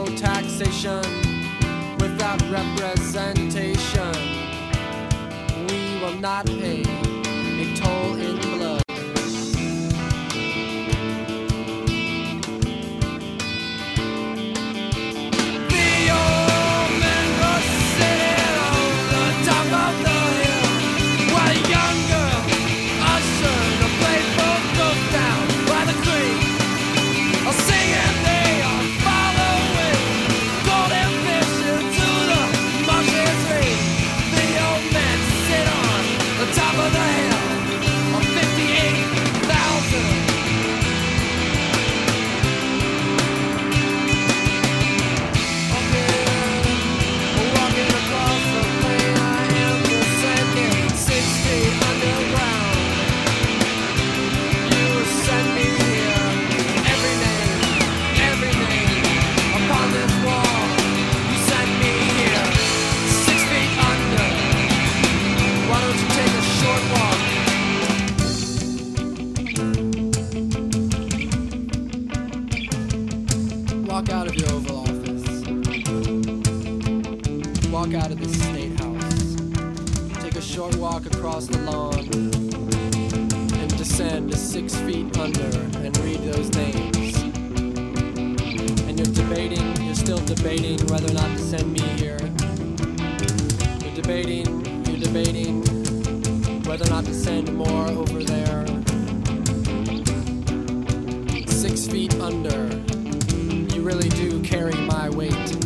taxation without representation. We will not pay a toll in blood. The old men were sitting on the top of the hill, while a young girl ushered a playful ghost down by the creek, singing they are following golden vision to the marshes reach. The old men sit on the top of the hill of 58,000. Walking across the plain, I am descending 6 feet underground. You send me here, every name upon this wall. You send me here, 6 feet under. Why don't you take a short walk? Walk out of your Oval Office. Walk out of the State House. Take a short walk across the lawn and descend 6 feet under and read those names. And you're still debating whether or not to send me here. You're debating whether or not to send more over there. 6 feet under. You really do carry my weight.